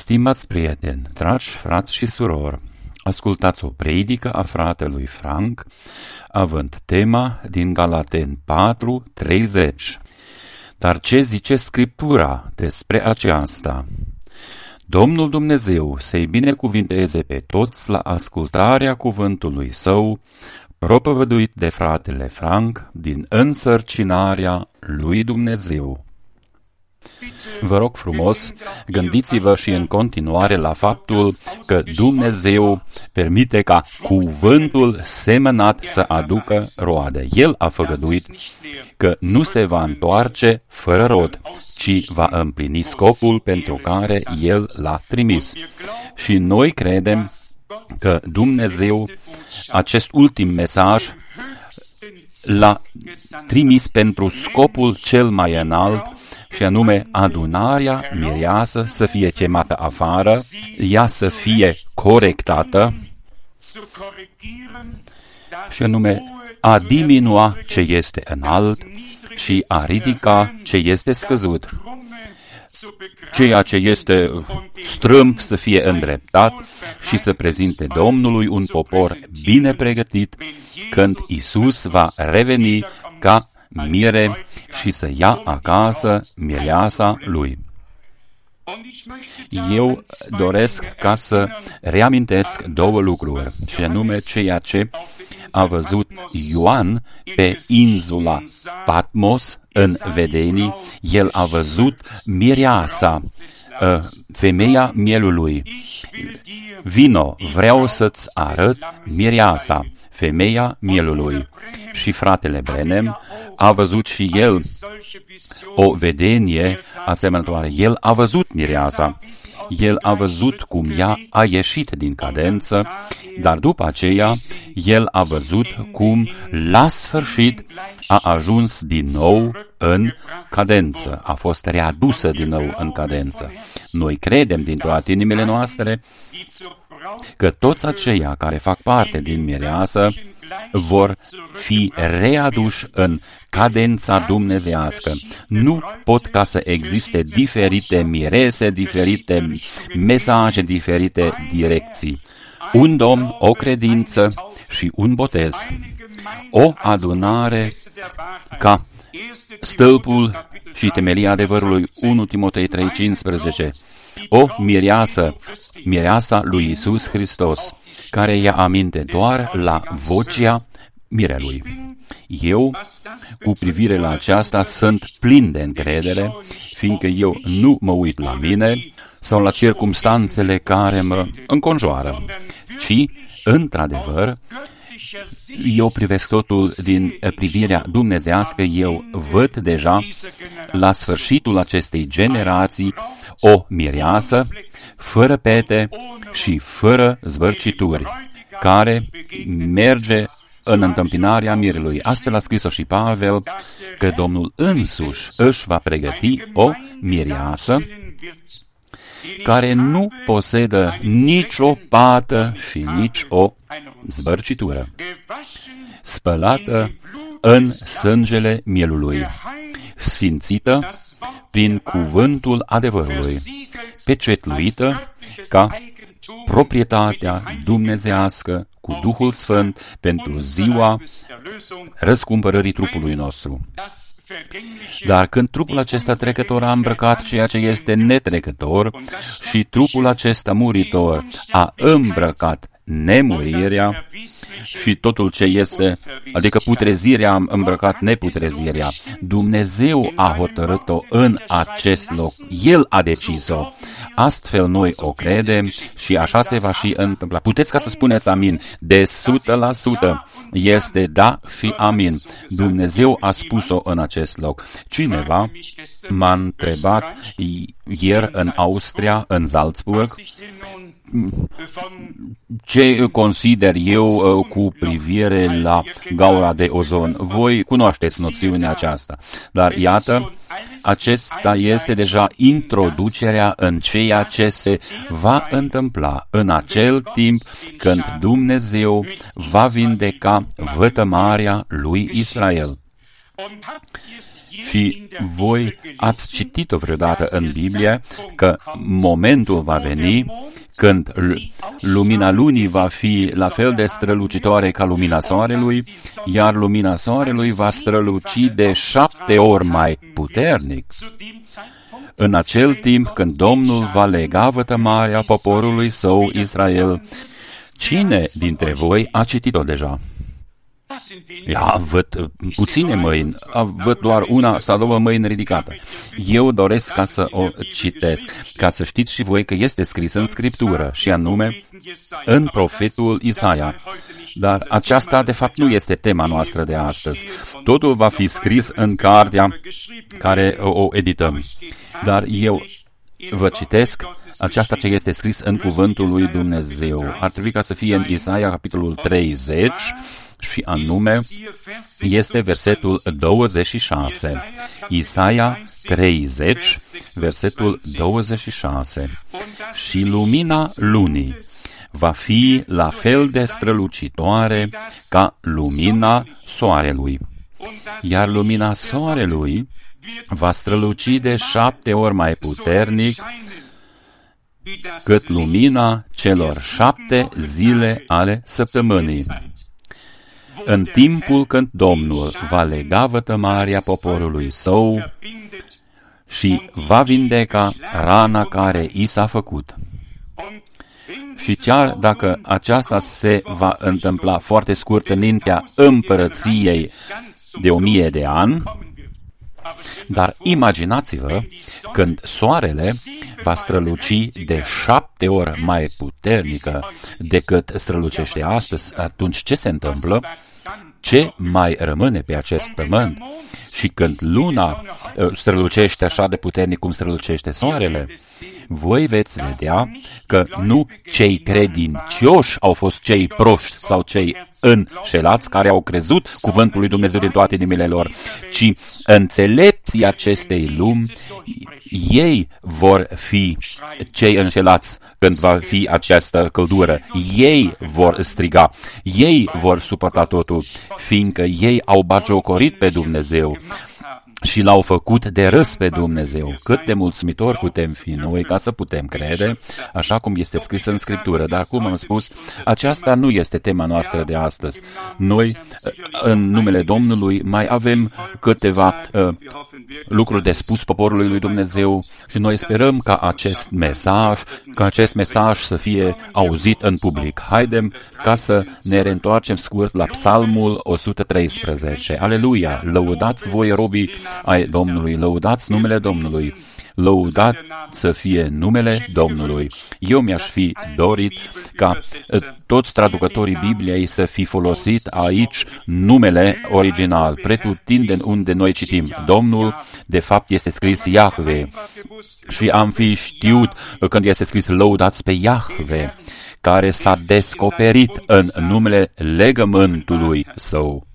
Stimați prieteni, dragi frați și surori, ascultați o predică a fratelui Frank, având tema din Galateni 4:30. Dar ce zice Scriptura despre aceasta? Domnul Dumnezeu să-i binecuvinteze pe toți la ascultarea cuvântului său, propovăduit de fratele Frank din însărcinarea lui Dumnezeu. Vă rog frumos, gândiți-vă și în continuare la faptul că Dumnezeu permite ca cuvântul semănat să aducă roade. El a făgăduit că nu se va întoarce fără rod, ci va împlini scopul pentru care El l-a trimis. Și noi credem că Dumnezeu acest ultim mesaj l-a trimis pentru scopul cel mai înalt, și anume adunarea mireasă să fie chemată afară, ea să fie corectată, și anume a diminua ce este înalt și a ridica ce este scăzut. Ceea ce este strâmb să fie îndreptat și să prezinte Domnului un popor bine pregătit când Iisus va reveni ca mire și să ia acasă mireasa lui. Eu doresc ca să reamintesc două lucruri, și anume ceea ce a văzut Ioan pe insula Patmos în vedenii. El a văzut mireasa, femeia mielului. Vino, vreau să-ți arăt mireasa, femeia mielului. Și fratele Branham a văzut și el o vedenie asemănătoare. El a văzut mireasa. El a văzut cum ea a ieșit din cadență, dar după aceea el a văzut cum la sfârșit a ajuns din nou în cadență, a fost readusă din nou în cadență. Noi credem din toate inimile noastre că toți aceia care fac parte din mireasă vor fi readuși în cadența dumnezeiască. Nu pot ca să existe diferite mirese, diferite mesaje, diferite direcții. Un Domn, o credință și un botez. O adunare ca stâlpul și temelia adevărului, 1 Timotei 3:15. O mireasa lui Iisus Hristos, care ia aminte doar la vocea mirelui. Eu, cu privire la aceasta, sunt plin de încredere, fiindcă eu nu mă uit la mine sau la circumstanțele care mă înconjoară, ci, într-adevăr, eu privesc totul din privirea dumnezeiască. Eu văd deja la sfârșitul acestei generații o mireasă fără pete și fără zvârcituri, care merge în întâmpinarea mirelui. Astfel a scris-o și Pavel, că Domnul însuși își va pregăti o mireasă care nu posedă nicio pată și nici o zvârcitură, spălată în sângele mielului, sfințită prin cuvântul adevărului, pecetluită ca proprietatea dumnezeiască cu Duhul Sfânt pentru ziua răscumpărării trupului nostru. Dar când trupul acesta trecător a îmbrăcat ceea ce este netrecător și trupul acesta muritor a îmbrăcat nemurirea și totul ce este, adică putrezirea a îmbrăcat neputrezirea, Dumnezeu a hotărât-o în acest loc. El a decis-o. Astfel noi o credem și așa se va și întâmpla. Puteți ca să spuneți amin. De 100% este da și amin. Dumnezeu a spus-o în acest loc. Cineva m-a întrebat ieri în Austria, în Salzburg, ce consider eu cu privire la gaura de ozon. Voi cunoașteți noțiunea aceasta, dar iată, acesta este deja introducerea în ceea ce se va întâmpla în acel timp când Dumnezeu va vindeca vătămarea lui Israel. Și voi ați citit-o vreodată în Biblie că momentul va veni când lumina lunii va fi la fel de strălucitoare ca lumina soarelui, iar lumina soarelui va străluci de 7 ori mai puternic. În acel timp când Domnul va lega vătămarea poporului său Israel. Cine dintre voi a citit-o deja? Văd puține mâini, văd doar una sau două mâini ridicate. Eu doresc ca să o citesc, ca să știți și voi că este scris în Scriptură, și anume în profetul Isaia. Dar aceasta, de fapt, nu este tema noastră de astăzi. Totul va fi scris în cartea care o edităm. Dar eu vă citesc aceasta ce este scris în cuvântul lui Dumnezeu. Ar trebui ca să fie în Isaia, capitolul 30, și anume este versetul 26. Isaia 30, versetul 26. Și lumina lunii va fi la fel de strălucitoare ca lumina soarelui, iar lumina soarelui va străluci de 7 ori mai puternic cât lumina celor 7 zile ale săptămânii. În timpul când Domnul va lega vătămarea poporului său și va vindeca rana care i s-a făcut. Și chiar dacă aceasta se va întâmpla foarte scurt înaintea împărăției de 1000 de ani, dar imaginați-vă când soarele va străluci de 7 ori mai puternică decât strălucește astăzi, atunci ce se întâmplă? Ce mai rămâne pe acest pământ? Și când luna strălucește așa de puternic cum strălucește soarele, voi veți vedea că nu cei credincioși au fost cei proști sau cei înșelați care au crezut cuvântul lui Dumnezeu din toate inimile lor, ci înțelepții acestei lumi, ei vor fi cei înșelați când va fi această căldură. Ei vor striga, ei vor suporta totul, fiindcă ei au bagiocorit pe Dumnezeu și l-au făcut de râs pe Dumnezeu. Cât de mulțumitori putem fi noi ca să putem crede, așa cum este scris în Scriptură. Dar, cum am spus, aceasta nu este tema noastră de astăzi. Noi, în numele Domnului, mai avem câteva lucruri de spus poporului lui Dumnezeu și noi sperăm ca acest mesaj să fie auzit în public. Haidem ca să ne reîntoarcem scurt la Psalmul 113. Aleluia! Lăudați voi, robii ai Domnului, lăudați numele Domnului, lăudat să fie numele Domnului. Eu mi-aș fi dorit ca toți traducătorii Bibliei să fi folosit aici numele original, pretutindeni unde noi citim. Domnul, de fapt, este scris Iahve și am fi știut când este scris lăudați pe Iahve, care s-a descoperit în numele legământului său.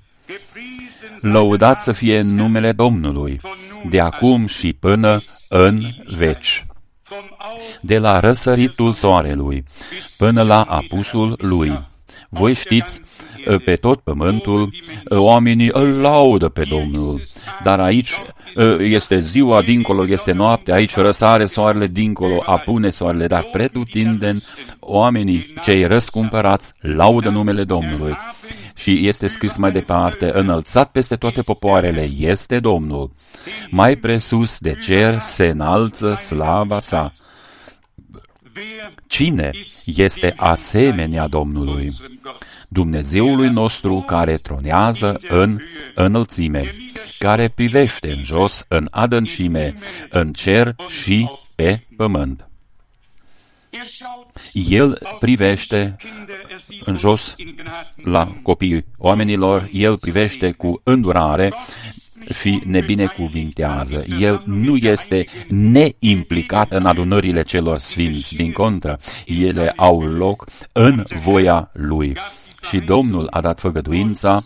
Lăudat să fie numele Domnului, de acum și până în veci. De la răsăritul soarelui până la apusul lui. Voi știți, pe tot pământul, oamenii îl laudă pe Domnul, dar aici este ziua, dincolo este noapte, aici răsare soarele, dincolo apune soarele, dar pretutindeni oamenii cei răscumpărați laudă numele Domnului. Și este scris mai departe, înălțat peste toate popoarele este Domnul, mai presus de cer se înalță slava sa. Cine este asemenea Domnului? Dumnezeului nostru care tronează în înălțime, care privește în jos, în adâncime, în cer și pe pământ. El privește în jos la copiii oamenilor, El privește cu îndurare și ne binecuvintează. El nu este neimplicat în adunările celor sfinți, din contră, ele au loc în voia Lui. Și Domnul a dat făgăduința: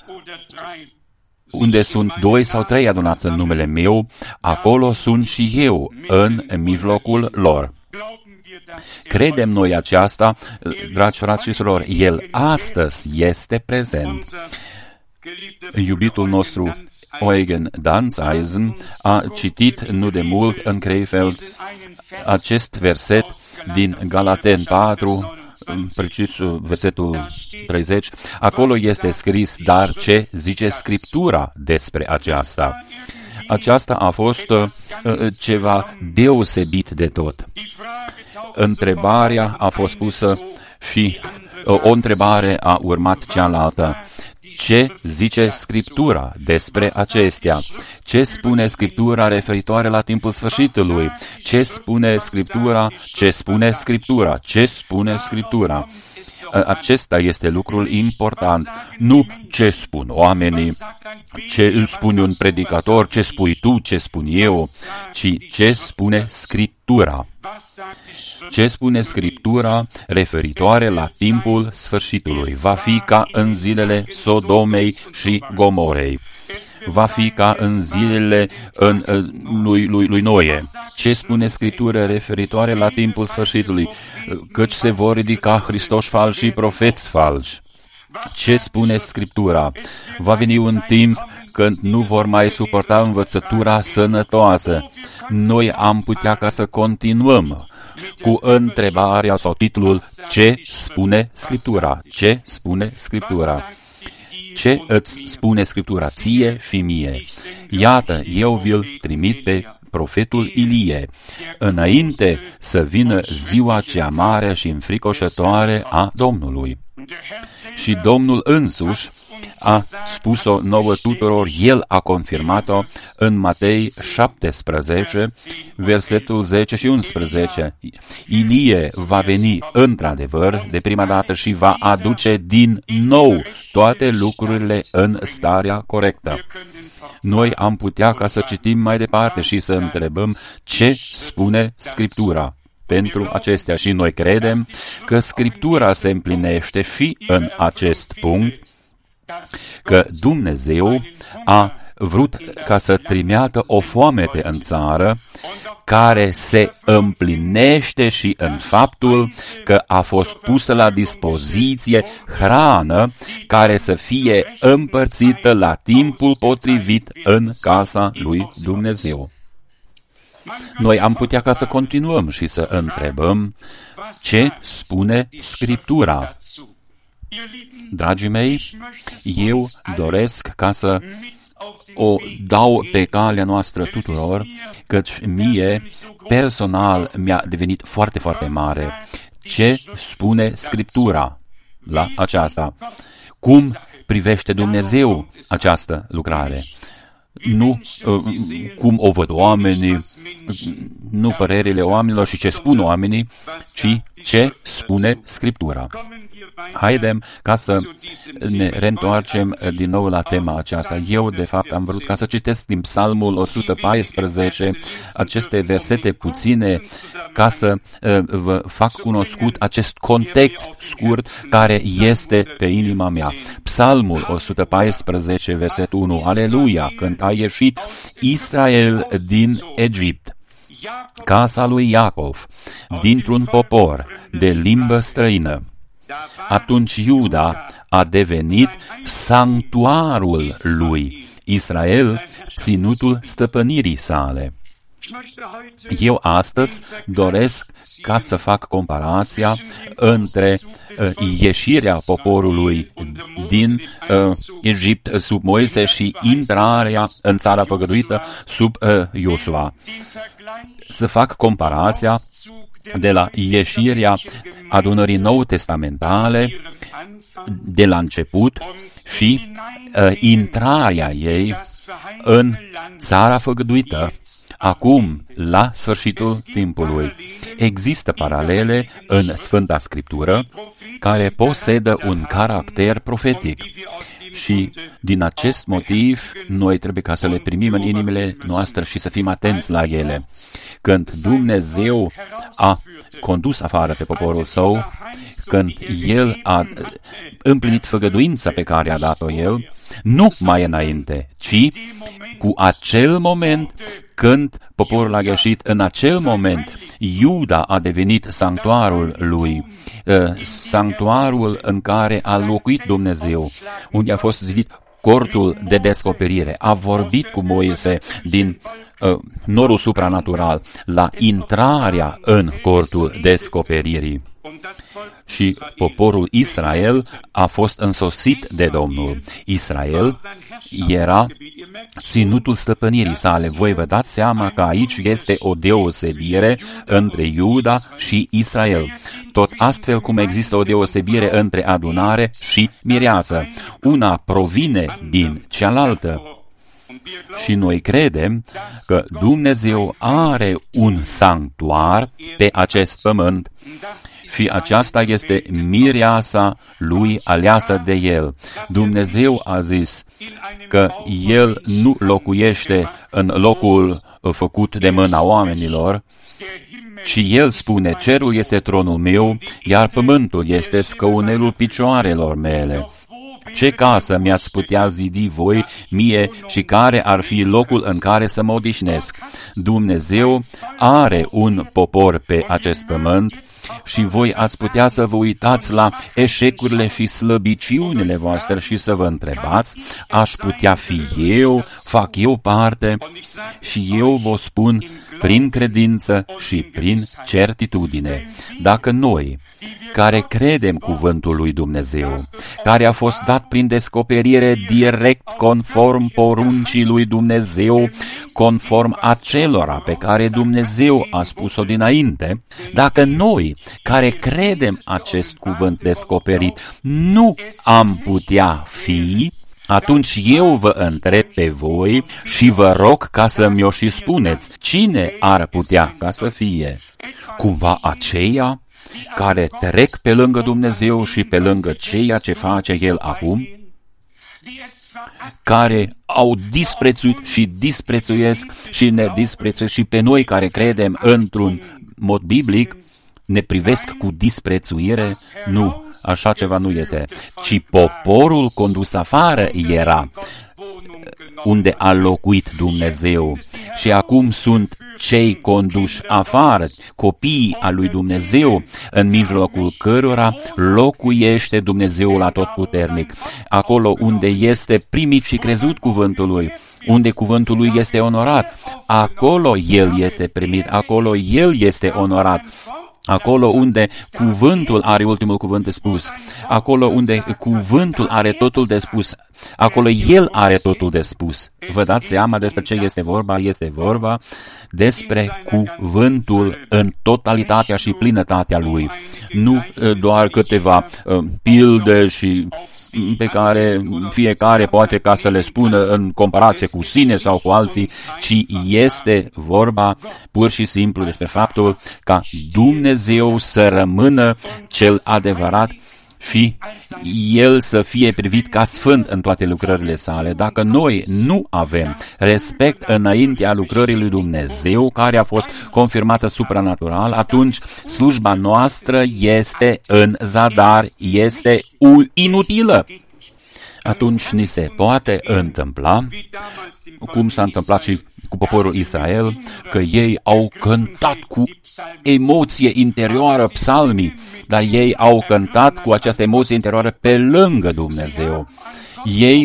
unde sunt 2 sau 3 adunați în numele meu, acolo sunt și eu în mijlocul lor. Credem noi aceasta, dragi frați și surori, El astăzi este prezent. Iubitul nostru Eugen Danzeisen a citit nu de mult în Krefeld acest verset din Galaten 4, precis versetul 30. Acolo este scris: dar ce zice Scriptura despre aceasta? Aceasta a fost ceva deosebit de tot. Întrebarea a fost pusă și o întrebare a urmat cealaltă. Ce zice Scriptura despre acestea? Ce spune Scriptura referitoare la timpul sfârșitului? Ce spune Scriptura? Ce spune Scriptura? Ce spune Scriptura? Acesta este lucrul important. Nu ce spun oamenii, ce spune un predicator, ce spui tu, ce spun eu, ci ce spune Scriptura. Ce spune Scriptura referitoare la timpul sfârșitului? Va fi ca în zilele Sodomei și Gomorei. Va fi ca în zilele lui Noe. Ce spune Scriptura referitoare la timpul sfârșitului? Căci se vor ridica Hristoși falși și profeți falși. Ce spune Scriptura? Va veni un timp când nu vor mai suporta învățătura sănătoasă. Noi am putea ca să continuăm cu întrebarea sau titlul: ce spune Scriptura? Ce spune Scriptura? Ce îți spune Scriptura ție și mie? Iată, eu vi-l trimit pe profetul Ilie, înainte să vină ziua cea mare și înfricoșătoare a Domnului. Și Domnul însuși a spus-o nouă tuturor, El a confirmat-o în Matei 17, versetul 10 și 11. Ilie va veni într-adevăr de prima dată și va aduce din nou toate lucrurile în starea corectă. Noi am putea ca să citim mai departe și să întrebăm ce spune Scriptura pentru acestea. Și noi credem că Scriptura se împlinește și în acest punct, că Dumnezeu a vrut ca să trimeată o foamete în țară, care se împlinește și în faptul că a fost pusă la dispoziție hrană care să fie împărțită la timpul potrivit în casa lui Dumnezeu. Noi am putea ca să continuăm și să întrebăm ce spune Scriptura. Dragii mei, eu doresc ca să o dau pe calea noastră tuturor, căci mie personal mi-a devenit foarte, foarte mare. Ce spune Scriptura la aceasta? Cum privește Dumnezeu această lucrare? Nu cum o văd oamenii, nu părerile oamenilor și ce spun oamenii, ci ce spune Scriptura. Haidem ca să ne reîntoarcem din nou la tema aceasta. Eu, de fapt, am vrut ca să citesc din Psalmul 114 aceste versete puține ca să vă fac cunoscut acest context scurt care este pe inima mea. Psalmul 114, versetul 1. Aleluia! Când a ieșit Israel din Egipt, casa lui Iacov, dintr-un popor de limbă străină, atunci Iuda a devenit sanctuarul lui, Israel ținutul stăpânirii sale. Eu astăzi doresc ca să fac comparația între ieșirea poporului din Egipt sub Moise și intrarea în țara făgăduită sub Iosua. Să fac comparația de la ieșirea adunării nou-testamentale de la început și intrarea ei în țara făgăduită, acum, la sfârșitul timpului. Există paralele în Sfânta Scriptură care posedă un caracter profetic. Și din acest motiv, noi trebuie ca să le primim în inimile noastre și să fim atenți la ele. Când Dumnezeu a condus afară pe poporul său, când El a împlinit făgăduința pe care a dat-o El, nu mai înainte, ci cu acel moment când poporul a greșit, în acel moment Iuda a devenit sanctuarul lui, sanctuarul în care a locuit Dumnezeu, unde a fost zidit cortul de descoperire, a vorbit cu Moise din norul supranatural la intrarea în cortul descoperirii. Și poporul Israel a fost însoțit de Domnul. Israel era ținutul stăpânirii sale. Voi vă dați seama că aici este o deosebire între Iuda și Israel. Tot astfel cum există o deosebire între adunare și mireasă. Una provine din cealaltă. Și noi credem că Dumnezeu are un sanctuar pe acest pământ și aceasta este mireasa lui aleasă de El. Dumnezeu a zis că El nu locuiește în locul făcut de mâna oamenilor, ci El spune, cerul este tronul meu, iar pământul este scaunelul picioarelor mele. Ce casă mi-ați putea zidi voi mie și care ar fi locul în care să mă odihnesc? Dumnezeu are un popor pe acest pământ și voi ați putea să vă uitați la eșecurile și slăbiciunile voastre și să vă întrebați, aș putea fi eu, fac eu parte? Și eu vă spun prin credință și prin certitudine. Dacă noi, care credem cuvântul lui Dumnezeu, care a fost dat prin descoperire direct conform poruncii lui Dumnezeu, conform acelora pe care Dumnezeu a spus-o dinainte, dacă noi, care credem acest cuvânt descoperit, nu am putea fi, atunci eu vă întreb pe voi și vă rog ca să mi-o și spuneți, cine ar putea ca să fie? Cumva aceia care trec pe lângă Dumnezeu și pe lângă ceea ce face El acum, care au disprețuit și disprețuiesc și ne disprețuiesc și pe noi care credem într-un mod biblic, ne privesc cu disprețuire? Nu, așa ceva nu este, ci poporul condus afară era unde a locuit Dumnezeu și acum sunt cei conduși afară, copiii al lui Dumnezeu, în mijlocul cărora locuiește Dumnezeul Atotputernic, acolo unde este primit și crezut cuvântul lui, unde cuvântul lui este onorat, acolo el este primit, acolo el este onorat. Acolo unde cuvântul are ultimul cuvânt de spus, acolo unde cuvântul are totul de spus, acolo El are totul de spus. Vă dați seama despre ce este vorba? Este vorba despre cuvântul în totalitatea și plinătatea Lui. Nu doar câteva pilde și pe care fiecare poate ca să le spună în comparație cu sine sau cu alții, ci este vorba pur și simplu despre faptul ca Dumnezeu să rămână cel adevărat și El să fie privit ca sfânt în toate lucrările sale. Dacă noi nu avem respect înaintea lucrării lui Dumnezeu, care a fost confirmată supranatural, atunci slujba noastră este în zadar, este inutilă. Atunci ni se poate întâmpla, cum s-a întâmplat și cu poporul Israel, că ei au cântat cu emoție interioară psalmii, dar ei au cântat cu această emoție interioară pe lângă Dumnezeu. Ei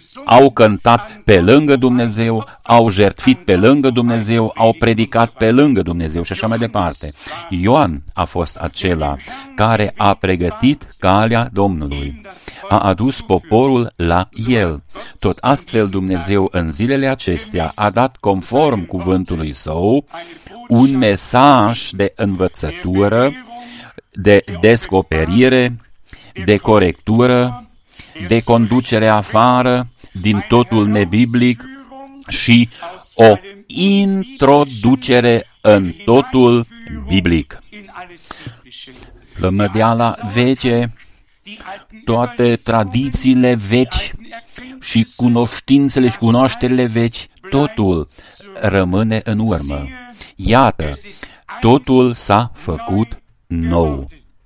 au cântat pe lângă Dumnezeu, au jertfit pe lângă Dumnezeu, au predicat pe lângă Dumnezeu și așa mai departe. Ioan a fost acela care a pregătit calea Domnului, a adus poporul la El. Tot astfel Dumnezeu în zilele acestea a dat conform cuvântului Său un mesaj de învățătură, de descoperire, de corectură, de conducere afară din totul nebiblic și o introducere în totul biblic. Plămădeala veche, toate tradițiile vechi și cunoștințele și cunoașterile vechi, totul rămâne în urmă. Iată, totul s-a făcut nou.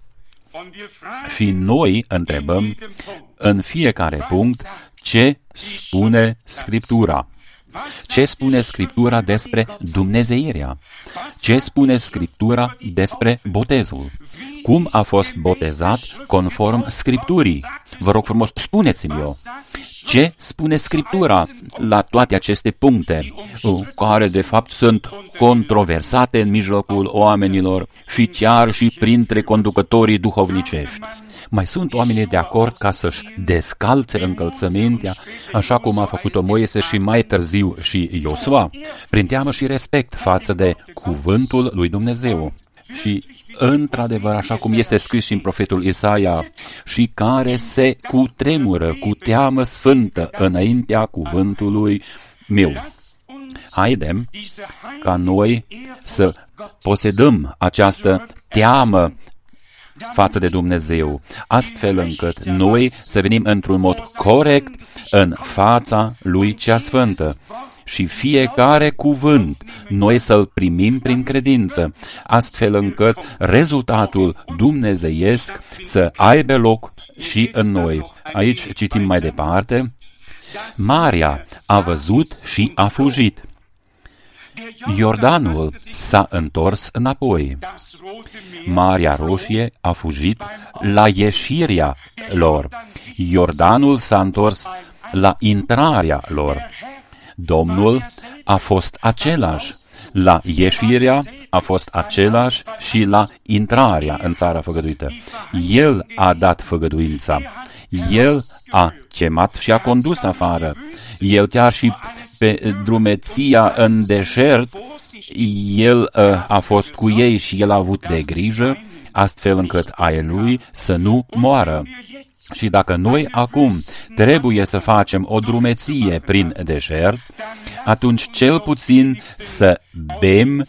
Și noi întrebăm în fiecare punct ce spune Scriptura. Ce spune Scriptura despre dumnezeirea? Ce spune Scriptura despre botezul? Cum a fost botezat conform Scripturii? Vă rog frumos, spuneți-mi eu. Ce spune Scriptura la toate aceste puncte, care de fapt sunt controversate în mijlocul oamenilor, fi chiar și printre conducătorii duhovnicești? Mai sunt oamenii de acord ca să-și descalțe încălțămintea, așa cum a făcut-o Moise și mai târziu și Iosua, prin teamă și respect față de cuvântul lui Dumnezeu. Și într-adevăr, așa cum este scris și în profetul Isaia, și care se cutremură cu teamă sfântă înaintea cuvântului meu. Haidem ca noi să posedăm această teamă față de Dumnezeu, astfel încât noi să venim într-un mod corect în fața lui cea sfântă. Și fiecare cuvânt noi să-l primim prin credință, astfel încât rezultatul dumnezeiesc să aibă loc și în noi. Aici citim mai departe: Marea a văzut și a fugit. Iordanul s-a întors înapoi. Marea Roșie a fugit la ieșirea lor. Iordanul s-a întors la intrarea lor. Domnul a fost același. La ieșirea a fost același și la intrarea în țara făgăduită. El a dat făgăduința. El a chemat și a condus afară. El chiar și pe drumeția în deșert, El a fost cu ei și El a avut de grijă, astfel încât ai Lui să nu moară. Și dacă noi acum trebuie să facem o drumeție prin deșert, atunci cel puțin să bem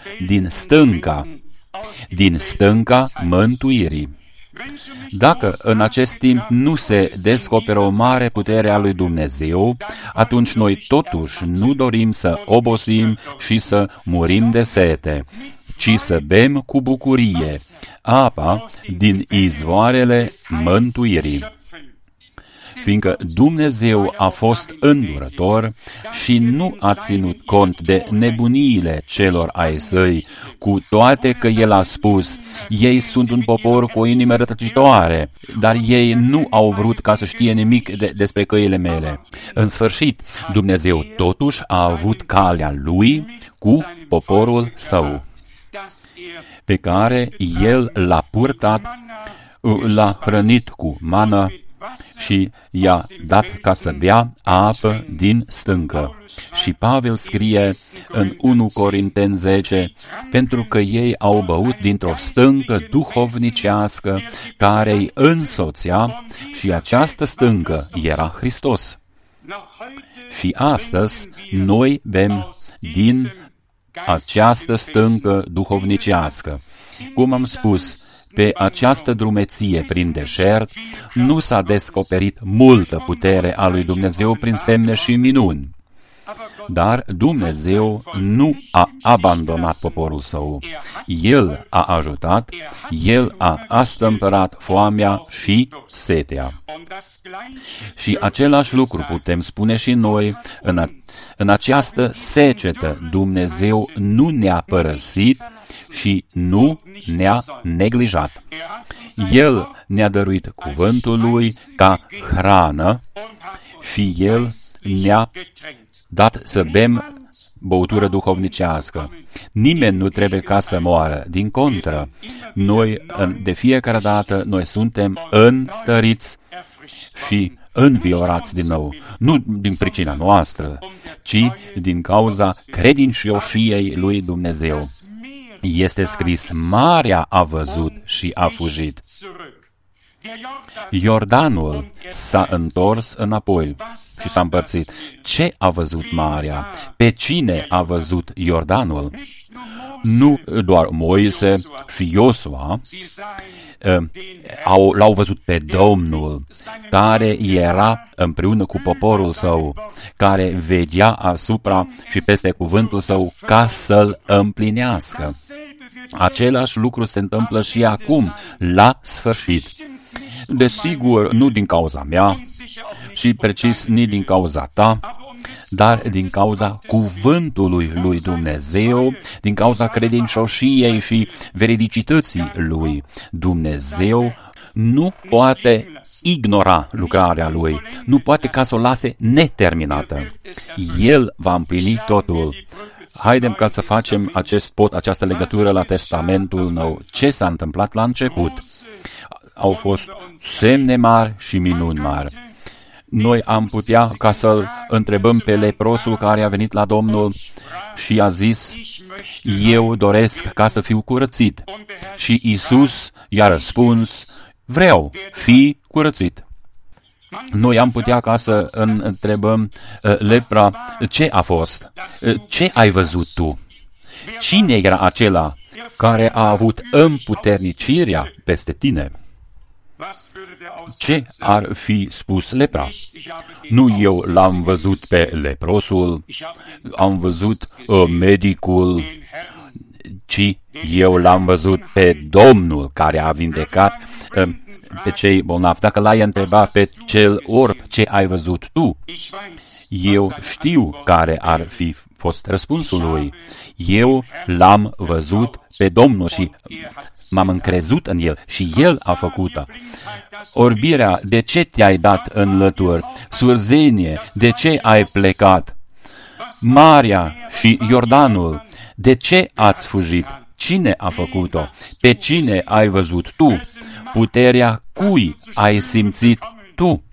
din stânca mântuirii. Dacă în acest timp nu se descoperă o mare putere a lui Dumnezeu, atunci noi totuși nu dorim să obosim și să murim de sete, ci să bem cu bucurie apa din izvoarele mântuirii. Fiindcă Dumnezeu a fost îndurător și nu a ținut cont de nebuniile celor ai săi, cu toate că El a spus, ei sunt un popor cu o inimă rătăcitoare, dar ei nu au vrut ca să știe nimic despre căile mele. În sfârșit, Dumnezeu totuși a avut calea Lui cu poporul Său, pe care El l-a purtat, l-a hrănit cu mană și i-a dat ca să bea apă din stâncă. Și Pavel scrie în 1 Corinteni 10, pentru că ei au băut dintr-o stâncă duhovnicească care îi însoțea și această stâncă era Hristos. Și astăzi noi bem din această stâncă duhovnicească. Cum am spus, pe această drumeție prin deșert nu s-a descoperit multă putere a lui Dumnezeu prin semne și minuni. Dar Dumnezeu nu a abandonat poporul Său. El a ajutat, El a astâmpărat foamea și setea. Și același lucru putem spune și noi, în această secetă Dumnezeu nu ne-a părăsit și nu ne-a neglijat. El ne-a dăruit cuvântul Lui ca hrană și El ne-a dat să bem băutură duhovnicească. Nimeni nu trebuie ca să moară. Din contră, noi, de fiecare dată, noi suntem întăriți și înviorați din nou. Nu din pricina noastră, ci din cauza credincioșiei lui Dumnezeu. Este scris, Marea a văzut și a fugit. Iordanul s-a întors înapoi și s-a împărțit. Ce a văzut Marea? Pe cine a văzut Iordanul? Nu doar Moise și Iosua l-au văzut pe Domnul, care era împreună cu poporul Său, care vedea asupra și peste cuvântul Său ca să-l împlinească. Același lucru se întâmplă și acum, la sfârșit. Desigur, nu din cauza mea și precis nici din cauza ta, dar din cauza cuvântului lui Dumnezeu, din cauza credincioșiei și veridicității lui, Dumnezeu nu poate ignora lucrarea lui, nu poate ca să o lase neterminată. El va împlini totul. Haidem ca să facem această legătură la Testamentul Nou. Ce s-a întâmplat la început? Au fost semne mari și minuni mari. Noi am putea ca să-l întrebăm pe leprosul care a venit la Domnul și a zis, eu doresc ca să fiu curățit. Și Iisus i-a răspuns, vreau, fii curățit. Noi am putea ca să întrebăm lepra, ce a fost? Ce ai văzut tu? Cine era acela care a avut împuternicirea peste tine? Ce ar fi spus lepra? Nu eu l-am văzut pe leprosul, am văzut medicul, ci eu l-am văzut pe Domnul care a vindecat pe cei bolnavi. Dacă l-ai întrebat pe cel orb, ce ai văzut tu? Eu știu care ar fi fost răspunsul lui. Eu l-am văzut pe Domnul și m-am încrezut în El și El a făcut-o. Orbirea, de ce te-ai dat în lături? Surzenie, de ce ai plecat? Marea și Iordanul, de ce ați fugit? Cine a făcut-o? Pe cine ai văzut tu? Puterea cui ai simțit tu?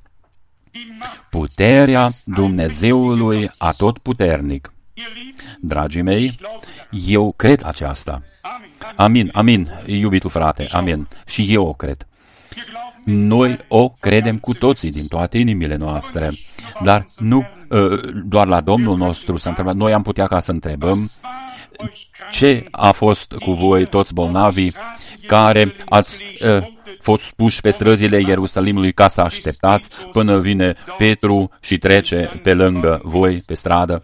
Puterea Dumnezeului Atotputernic. Dragii mei, eu cred aceasta. Amin, amin, iubitul frate, amin. Și eu o cred. Noi o credem cu toții din toate inimile noastre, dar nu doar la Domnul nostru s-a întrebat. Noi am putea ca să întrebăm ce a fost cu voi toți bolnavii care ați fost puși pe străzile Ierusalimului ca să așteptați până vine Petru și trece pe lângă voi pe stradă.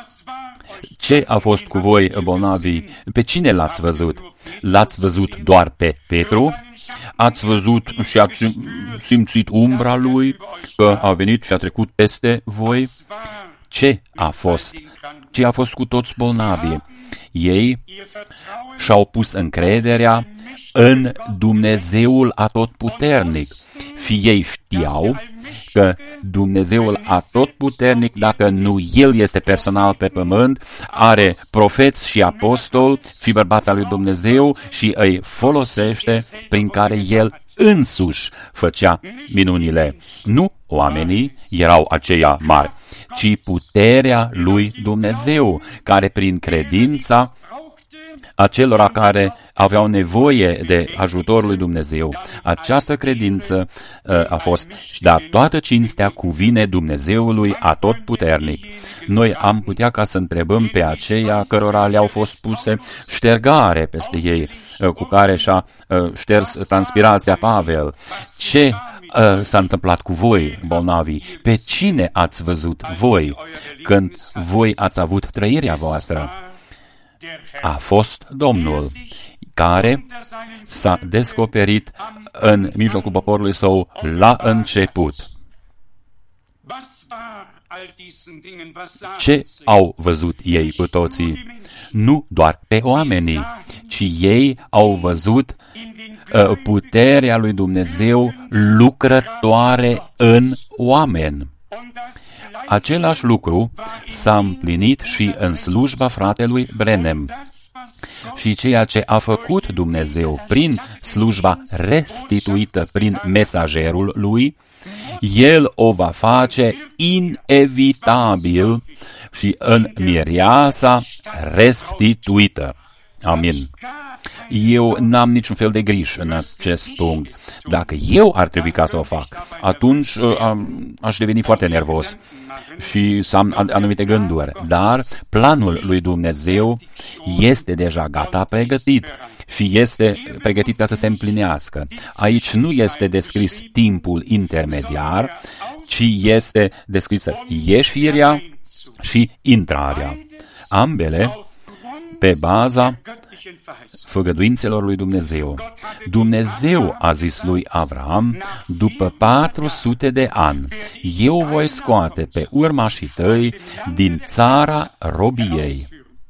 Ce a fost cu voi bolnavii? Pe cine l-ați văzut? L-ați văzut doar pe Petru? Ați văzut și ați simțit umbra lui, că a venit și a trecut peste voi? Ce a fost? Ce a fost cu toți bolnavii? Ei și-au pus încrederea în Dumnezeul Atotputernic. Fie ei știau că Dumnezeul Atotputernic, dacă nu El este personal pe pământ, are profeți și apostoli, fi bărbața lui Dumnezeu și îi folosește prin care El însuși făcea minunile. Nu oamenii erau aceia mari, ci puterea lui Dumnezeu, care prin credința acelora care aveau nevoie de ajutorul lui Dumnezeu. Această credință a fost, dar toată cinstea cuvine Dumnezeului Atotputernic. Noi am putea ca să întrebăm pe aceia cărora le-au fost puse ștergare peste ei, cu care și-a șters transpirația Pavel. Ce s-a întâmplat cu voi, bolnavii? Pe cine ați văzut voi când voi ați avut trăirea voastră? A fost Domnul, care s-a descoperit în mijlocul poporului său la început. Ce au văzut ei cu toții? Nu doar pe oamenii, ci ei au văzut puterea lui Dumnezeu lucrătoare în oameni. Același lucru s-a împlinit și în slujba fratelui Branham. Și ceea ce a făcut Dumnezeu prin slujba restituită prin mesagerul lui, El o va face inevitabil și în mireasa restituită. Amin. Eu n-am niciun fel de griji în acest punct. Dacă eu ar trebui ca să o fac, atunci aș deveni foarte nervos și să am anumite gânduri. Dar planul lui Dumnezeu este deja gata pregătit și este pregătit ca să se împlinească. Aici nu este descris timpul intermediar, ci este descrisă ieșirea și intrarea. Ambele pe baza făgăduințelor lui Dumnezeu. Dumnezeu a zis lui Avram, după 400 de ani, eu voi scoate pe urmașii tăi din țara robiei.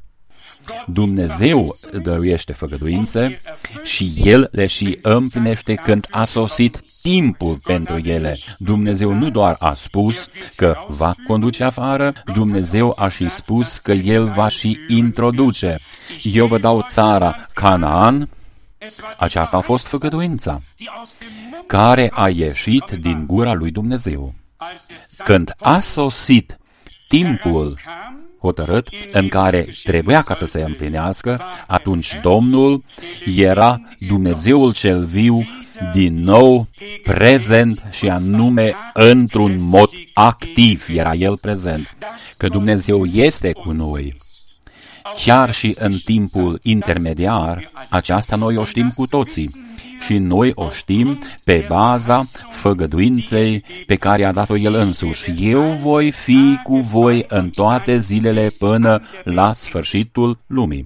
Dumnezeu dăruiește făgăduințe și El le și împlinește când a sosit timpul pentru ele. Dumnezeu nu doar a spus că va conduce afară, Dumnezeu a și spus că El va și introduce. Eu vă dau țara Canaan. Aceasta a fost făgăduința care a ieșit din gura lui Dumnezeu. Când a sosit timpul hotărât în care trebuia ca să se împlinească, atunci Domnul era Dumnezeul cel viu din nou prezent și anume într-un mod activ era El prezent. Că Dumnezeu este cu noi. Chiar și în timpul intermediar, aceasta noi o știm cu toții. Și noi o știm pe baza făgăduinței pe care a dat-o El însuși. Eu voi fi cu voi în toate zilele până la sfârșitul lumii.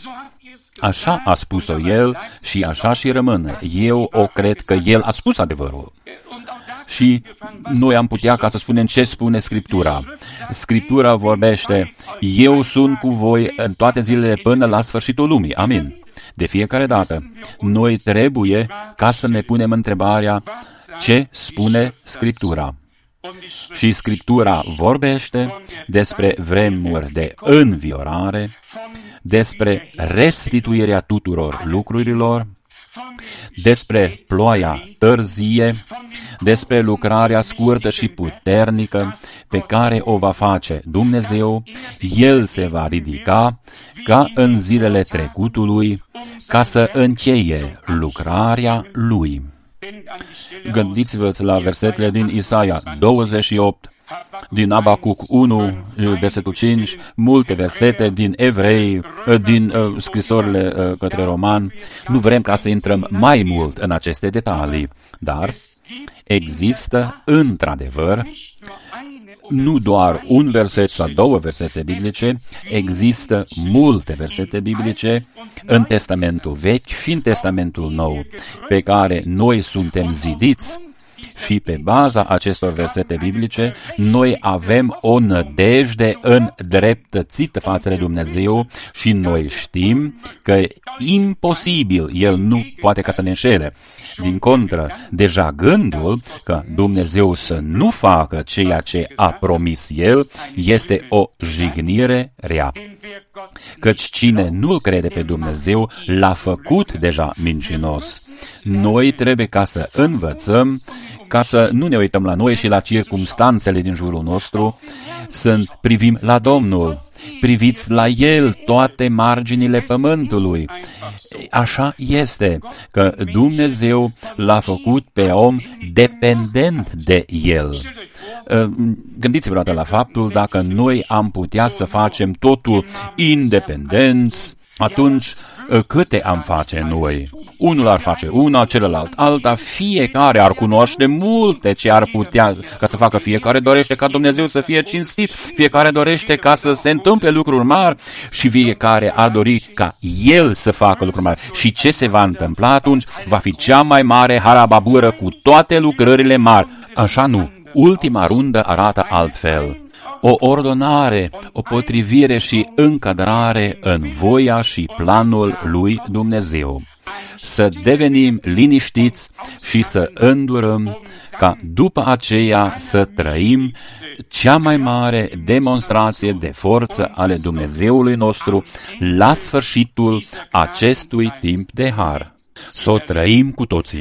Așa a spus-o El și așa și rămâne. Eu o cred că El a spus adevărul. Și noi am putea ca să spunem ce spune Scriptura. Scriptura vorbește, eu sunt cu voi în toate zilele până la sfârșitul lumii. Amin. De fiecare dată, noi trebuie ca să ne punem întrebarea ce spune Scriptura. Și Scriptura vorbește despre vremuri de înviorare, despre restituirea tuturor lucrurilor, despre ploaia târzie, despre lucrarea scurtă și puternică pe care o va face Dumnezeu. El se va ridica ca în zilele trecutului, ca să încheie lucrarea Lui. Gândiți-vă la versetele din Isaia 28, din Abacuc 1, versetul 5, multe versete din Evrei, din scrisorile către Romani. Nu vrem ca să intrăm mai mult în aceste detalii, dar există într-adevăr nu doar un verset sau două versete biblice, există multe versete biblice în Testamentul Vechi și în Testamentul Nou, pe care noi suntem zidiți. Și pe baza acestor versete biblice, noi avem o nădejde îndreptățită față de Dumnezeu și noi știm că imposibil El nu poate ca să ne înșele. Din contră, deja gândul că Dumnezeu să nu facă ceea ce a promis El este o jignire rea. Căci cine nu-L crede pe Dumnezeu, l-a făcut deja mincinos. Noi trebuie ca să învățăm, ca să nu ne uităm la noi și la circumstanțele din jurul nostru, să privim la Domnul. Priviți la El toate marginile pământului. Așa este, că Dumnezeu l-a făcut pe om dependent de El. Gândiți-vă dată la faptul, dacă noi am putea să facem totul independenți, atunci câte am face noi? Unul ar face una, celălalt alta, fiecare ar cunoaște multe ce ar putea ca să facă, fiecare dorește ca Dumnezeu să fie cinstit, fiecare dorește ca să se întâmple lucruri mari și fiecare ar dori ca El să facă lucruri mari. Și ce se va întâmpla atunci? Va fi cea mai mare harababură cu toate lucrările mari. Așa nu. Ultima rundă arată altfel. O ordonare, o potrivire și încadrare în voia și planul lui Dumnezeu. Să devenim liniștiți și să îndurăm ca după aceea să trăim cea mai mare demonstrație de forță ale Dumnezeului nostru la sfârșitul acestui timp de har. Să o trăim cu toții.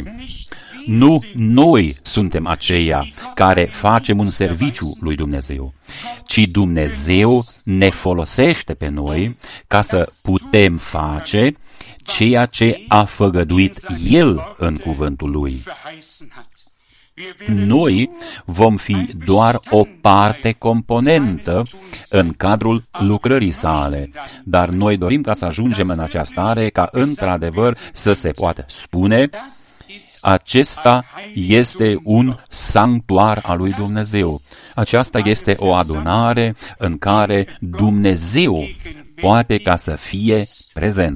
Nu noi suntem aceia care facem un serviciu lui Dumnezeu, ci Dumnezeu ne folosește pe noi ca să putem face ceea ce a făgăduit El în cuvântul Lui. Noi vom fi doar o parte componentă în cadrul lucrării sale, dar noi dorim ca să ajungem în această stare ca într-adevăr să se poată spune: acesta este un sanctuar al lui Dumnezeu. Aceasta este o adunare în care Dumnezeu poate ca să fie prezent.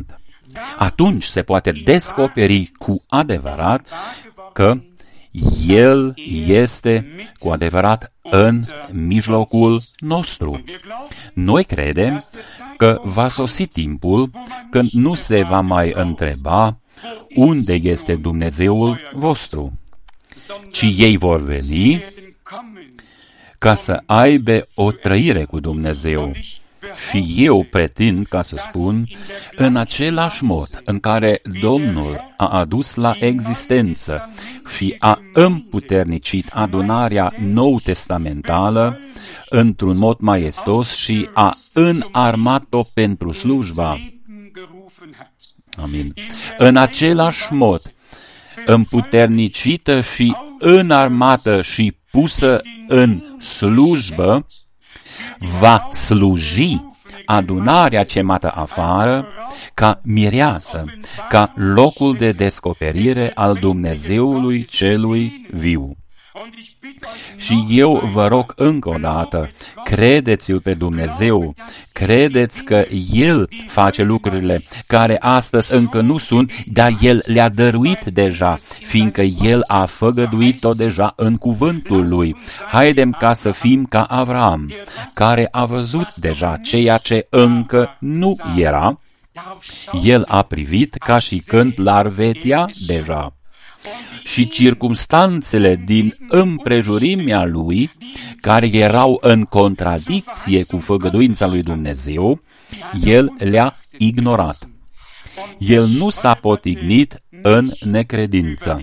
atunci se poate descoperi cu adevărat că El este cu adevărat în mijlocul nostru. Noi credem că va sosi timpul când nu se va mai întreba unde este Dumnezeul vostru, ci ei vor veni ca să aibă o trăire cu Dumnezeu. Și eu pretind ca să spun, în același mod în care Domnul a adus la existență și a împuternicit adunarea nou-testamentală într-un mod maestos și a înarmat-o pentru slujba. Amin. În același mod, împuternicită și înarmată și pusă în slujbă, va sluji adunarea chemată afară ca mireasă, ca locul de descoperire al Dumnezeului celui viu. Și eu vă rog încă o dată, credeți-l pe Dumnezeu, credeți că El face lucrurile care astăzi încă nu sunt, dar El le-a dăruit deja, fiindcă El a făgăduit-o deja în cuvântul Lui. Haidem ca să fim ca Avram, care a văzut deja ceea ce încă nu era, El a privit ca și când l-ar vedea deja. Și circumstanțele din împrejurimea lui, care erau în contradicție cu făgăduința lui Dumnezeu, el le-a ignorat. El nu s-a potignit în necredință,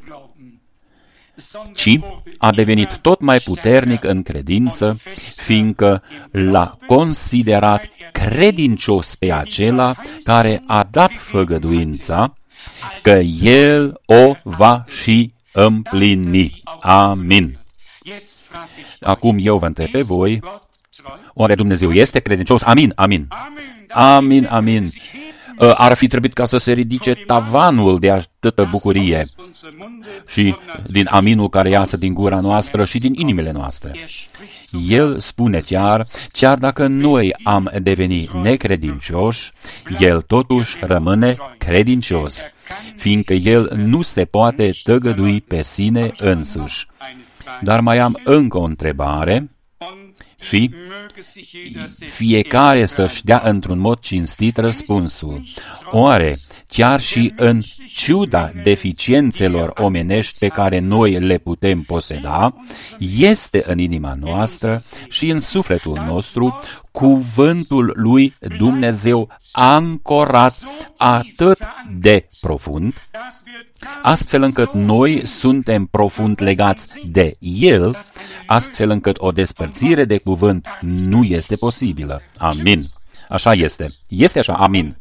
ci a devenit tot mai puternic în credință, fiindcă l-a considerat credincios pe acela care a dat făgăduința, că El o va și împlini. Amin. Acum eu vă întreb pe voi, oare Dumnezeu este credincios? Amin, amin. Amin, amin. Ar fi trebuit ca să se ridice tavanul de atâtă bucurie și din aminul care iasă din gura noastră și din inimile noastre. El spune chiar dacă noi am devenit necredincioși, El totuși rămâne credincios, fiindcă El nu se poate tăgădui pe sine însuși. Dar mai am încă o întrebare și fiecare să-și dea într-un mod cinstit răspunsul. Oare, chiar și în ciuda deficiențelor omenești pe care noi le putem poseda, este în inima noastră și în sufletul nostru cuvântul lui Dumnezeu ancorat atât de profund, astfel încât noi suntem profund legați de El, astfel încât o despărțire de cuvânt nu este posibilă. Amin. Așa este. Este așa. Amin.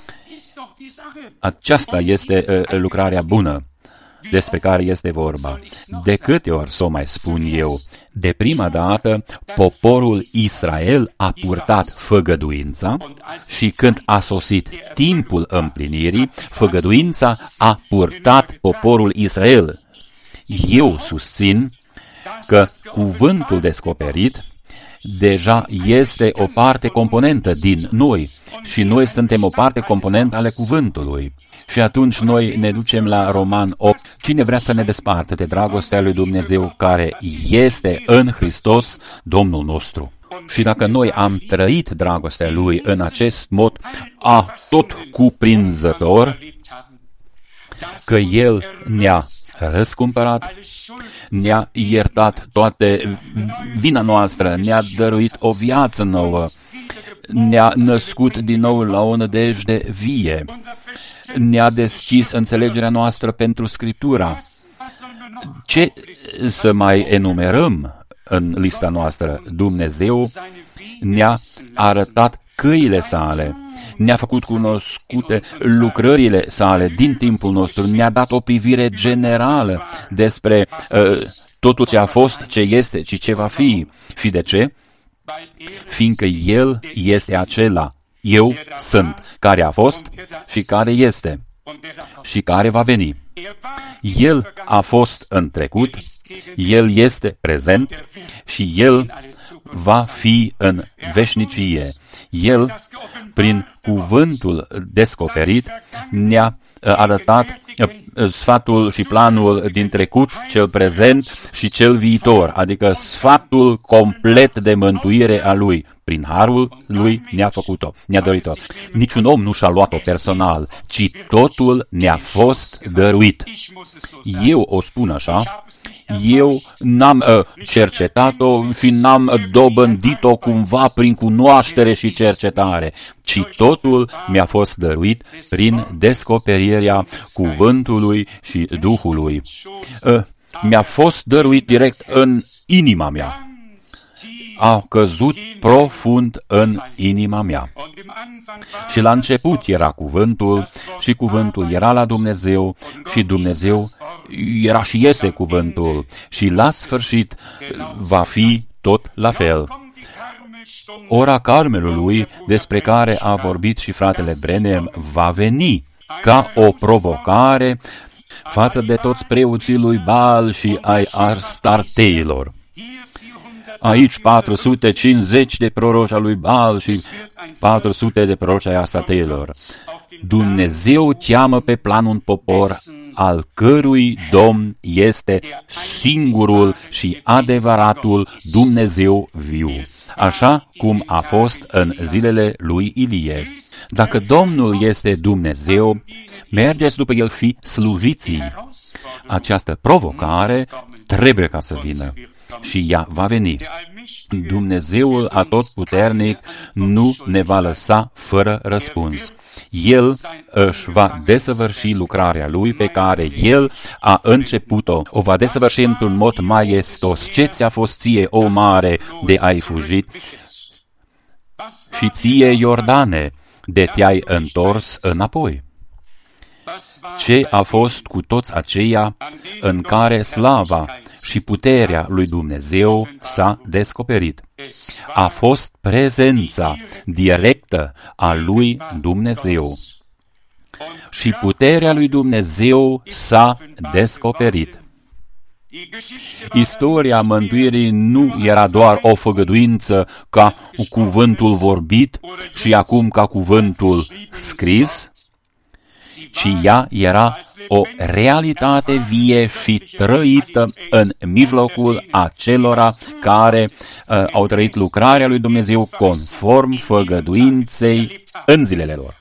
Aceasta este lucrarea bună despre care este vorba. De câte ori să o mai spun eu? De prima dată, poporul Israel a purtat făgăduința și când a sosit timpul împlinirii, făgăduința a purtat poporul Israel. Eu susțin că cuvântul descoperit deja este o parte componentă din noi și noi suntem o parte componentă ale cuvântului. Și atunci noi ne ducem la Roman 8. Cine vrea să ne despartă de dragostea lui Dumnezeu care este în Hristos, Domnul nostru? Și dacă noi am trăit dragostea Lui în acest mod tot cuprinzător, că El ne-a răscumpărat, ne-a iertat toate vina noastră, ne-a dăruit o viață nouă, ne-a născut din nou la o nădejde vie, ne-a deschis înțelegerea noastră pentru Scriptura. Ce să mai enumerăm în lista noastră? Dumnezeu ne-a arătat căile sale, ne-a făcut cunoscute lucrările sale din timpul nostru, ne-a dat o privire generală despre totul ce a fost, ce este și ce va fi. Și de ce? Fiindcă El este acela, eu sunt, care a fost și care este și care va veni. El a fost în trecut, El este prezent și El va fi în veșnicie. El, prin cuvântul descoperit, ne-a arătat sfatul și planul din trecut, cel prezent și cel viitor, adică sfatul complet de mântuire a Lui. Prin harul Lui ne-a făcut-o, ne-a dorit-o. Niciun om nu și-a luat-o personal, ci totul ne-a fost dăruit. Eu o spun așa, eu n-am cercetat-o și n-am dobândit-o cumva prin cunoaștere și cercetare, ci totul mi-a fost dăruit prin descoperirea cuvântului și Duhului. Mi-a fost dăruit direct în inima mea. A căzut profund în inima mea. Și la început era cuvântul și cuvântul era la Dumnezeu și Dumnezeu era și este cuvântul și la sfârșit va fi tot la fel. Ora Carmelului, despre care a vorbit și fratele Branham, va veni ca o provocare față de toți preoții lui Baal și ai Astarteilor. Aici 450 de proroci al lui Baal și 400 de proroci ai Astarteilor. Dumnezeu cheamă pe plan un popor al cărui Domn este singurul și adevăratul Dumnezeu viu, așa cum a fost în zilele lui Ilie. Dacă Domnul este Dumnezeu, mergeți după El și slujiți-i. Această provocare trebuie ca să vină și ea va veni. Dumnezeul Atotputernic nu ne va lăsa fără răspuns. El își va desăvârși lucrarea Lui pe care El a început-o. O va desăvârși într-un mod maestos. Ce ți-a fost ție, o mare, de ai fugit? Și ție, Iordane, de te-ai întors înapoi? Ce a fost cu toți aceia în care slava și puterea lui Dumnezeu s-a descoperit? A fost prezența directă a lui Dumnezeu. Și puterea lui Dumnezeu s-a descoperit. Istoria mântuirii nu era doar o făgăduință ca cuvântul vorbit și acum ca cuvântul scris, ci ea era o realitate vie și trăită în mijlocul acelora care au trăit lucrarea lui Dumnezeu conform făgăduinței în zilele lor.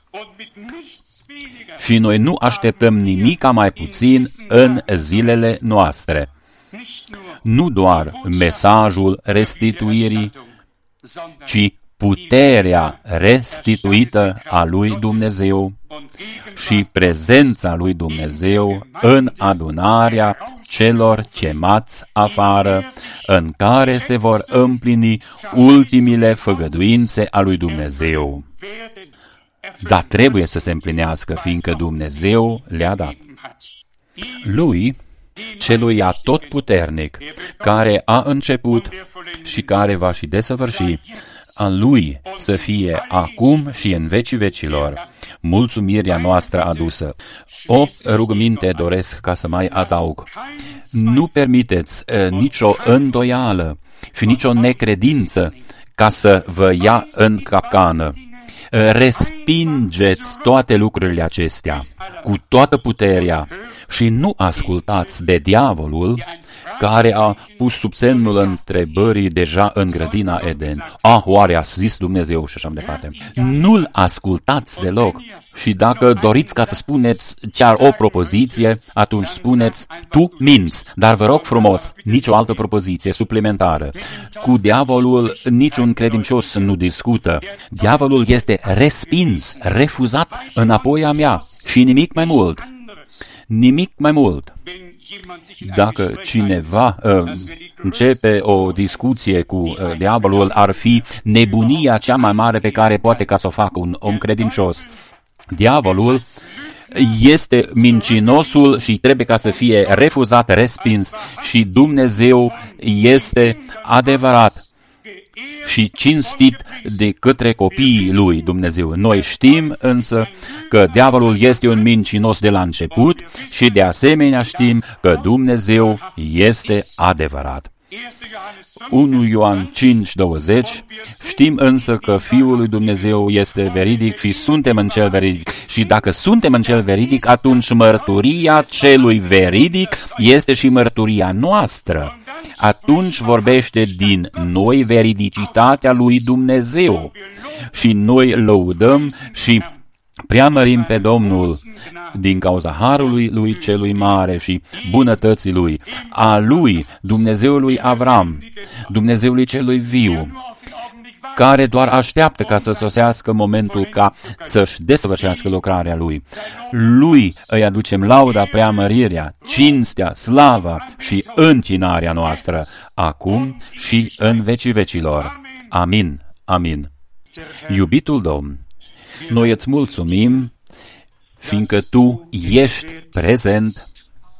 Și noi nu așteptăm nimica mai puțin în zilele noastre. Nu doar mesajul restituirii, ci puterea restituită a lui Dumnezeu și prezența lui Dumnezeu în adunarea celor chemați afară, în care se vor împlini ultimile făgăduințe a lui Dumnezeu. Dar trebuie să se împlinească, fiindcă Dumnezeu le-a dat. Lui, celui atotputernic, care a început și care va și desăvârși, a Lui să fie acum și în vecii vecilor mulțumirea noastră adusă. O rugăminte doresc ca să mai adaug. Nu permiteți nicio îndoială și nicio necredință ca să vă ia în capcană. Respingeți toate lucrurile acestea cu toată puterea și nu ascultați de diavolul care a pus sub semnul întrebării deja în grădina Eden. Oare a zis Dumnezeu și așa mai departe. Nu-l ascultați deloc. Și dacă doriți ca să spuneți chiar o propoziție, atunci spuneți, tu minți, dar vă rog frumos, nicio altă propoziție suplimentară. Cu diavolul niciun credincios nu discută. Diavolul este respins, refuzat înapoi a mea și nimic mai mult. Nimic mai mult. Dacă cineva începe o discuție cu diavolul, ar fi nebunia cea mai mare pe care poate ca să o facă un om credincios. Diavolul este mincinosul și trebuie ca să fie refuzat, respins, și Dumnezeu este adevărat și cinstit de către copiii lui Dumnezeu. Noi știm însă că diavolul este un mincinos de la început și de asemenea știm că Dumnezeu este adevărat. 1 Ioan 5:20. Știm însă că Fiul lui Dumnezeu este veridic și suntem în cel veridic. Și dacă suntem în cel veridic, atunci mărturia celui veridic este și mărturia noastră. Atunci vorbește din noi veridicitatea lui Dumnezeu. Și noi lăudăm și preamărim pe Domnul din cauza harului lui celui mare și bunătății lui, a lui, Dumnezeului Avram, Dumnezeului celui viu, care doar așteaptă ca să sosească momentul ca să-și desăvârșească lucrarea lui. Lui îi aducem lauda, preamărirea, cinstea, slava și închinarea noastră, acum și în vecii vecilor. Amin. Amin. Iubitul Domn, noi îți mulțumim, fiindcă Tu ești prezent,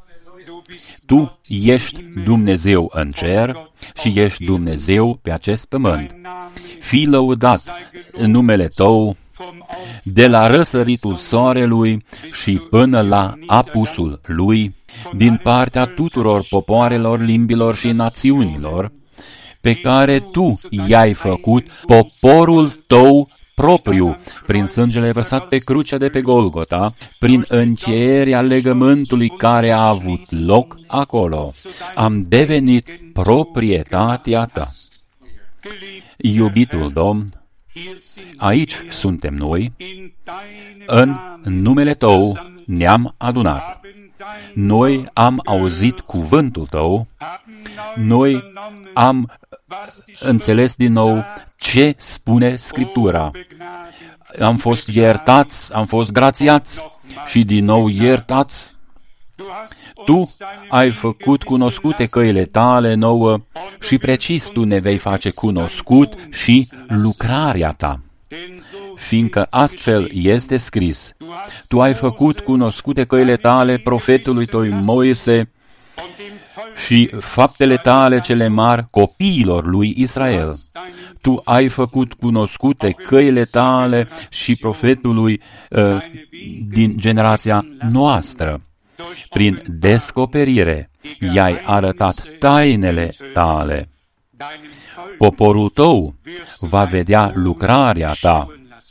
Tu ești Dumnezeu în cer și ești Dumnezeu pe acest pământ. Fii lăudat în numele Tău de la răsăritul soarelui și până la apusul lui, din partea tuturor popoarelor, limbilor și națiunilor, pe care Tu i-ai făcut poporul Tău propriu, prin sângele vărsat pe crucea de pe Golgota, prin încheierea legământului care a avut loc acolo. Am devenit proprietatea Ta. Iubitul Domn, aici suntem noi, în numele Tău ne-am adunat. Noi am auzit cuvântul Tău, noi am înțeles din nou ce spune Scriptura. Am fost iertați, am fost grațiați și din nou iertați. Tu ai făcut cunoscute căile Tale nouă și precis Tu ne vei face cunoscut și lucrarea Ta. Fiindcă astfel este scris, Tu ai făcut cunoscute căile Tale profetului Tău Moise și faptele Tale cele mari copiilor lui Israel. Tu ai făcut cunoscute căile Tale și profetului din generația noastră. Prin descoperire i-ai arătat tainele Tale. Poporul Tău va vedea lucrarea Ta.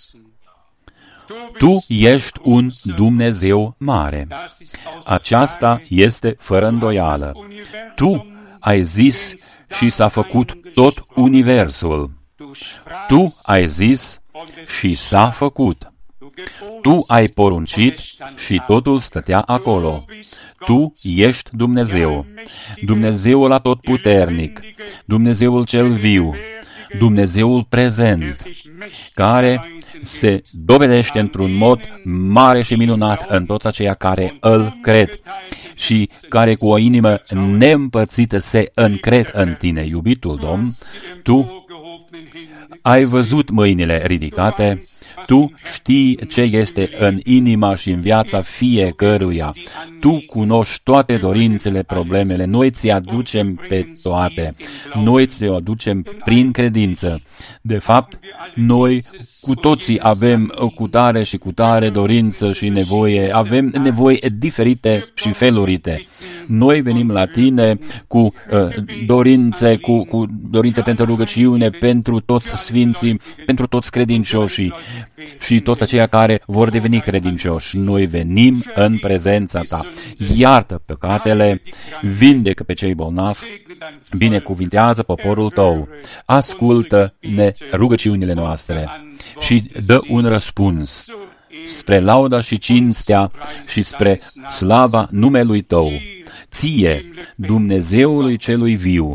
Tu ești un Dumnezeu mare. Aceasta este fără îndoială. Tu ai zis și s-a făcut tot universul. Tu ai zis și s-a făcut. Tu ai poruncit și totul stătea acolo. Tu ești Dumnezeu, Dumnezeul atotputernic, Dumnezeul cel viu, Dumnezeul prezent, care se dovedește într-un mod mare și minunat în toți aceia care îl cred și care cu o inimă neîmpărțită se încred în Tine, iubitul Domn. Tu ai văzut mâinile ridicate, Tu știi ce este în inima și în viața fiecăruia. Tu cunoști toate dorințele, problemele. Noi ți aducem pe toate. Noi ți o aducem prin credință. De fapt, noi cu toții avem cutare și cutare dorință și nevoie. Avem nevoi diferite și felurite. Noi venim la Tine cu dorințe, cu dorințe pentru rugăciune, pentru toți sfinții, pentru toți credincioșii și toți aceia care vor deveni credincioși. Noi venim în prezența Ta. Iartă păcatele, vindecă pe cei bolnavi, binecuvintează poporul Tău, ascultă-ne rugăciunile noastre și dă un răspuns spre lauda și cinstea și spre slava numelui Tău. Ție, Dumnezeului celui viu,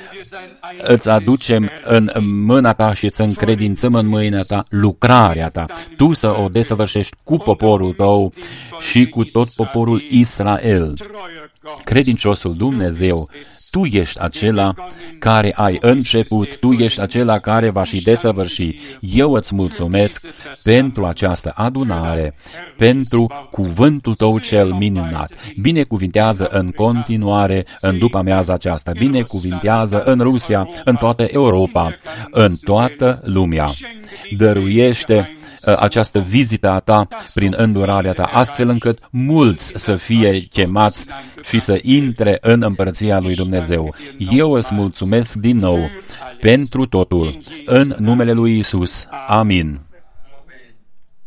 îți aducem în mâna Ta și îți încredințăm în mâna Ta lucrarea Ta. Tu să o desăvârșești cu poporul Tău și cu tot poporul Israel. Credinciosul Dumnezeu, Tu ești acela care ai început, Tu ești acela care va și desăvârși. Eu îți mulțumesc pentru această adunare, pentru cuvântul Tău cel minunat. Binecuvintează în continuare în după amiaza aceasta, binecuvintează în Rusia, Asia, în toată Europa, în toată lumea. Dăruiește această vizită a ta prin îndurarea ta, astfel încât mulți să fie chemați și să intre în împărăția lui Dumnezeu. Eu îți mulțumesc din nou pentru totul, în numele lui Iisus. Amin.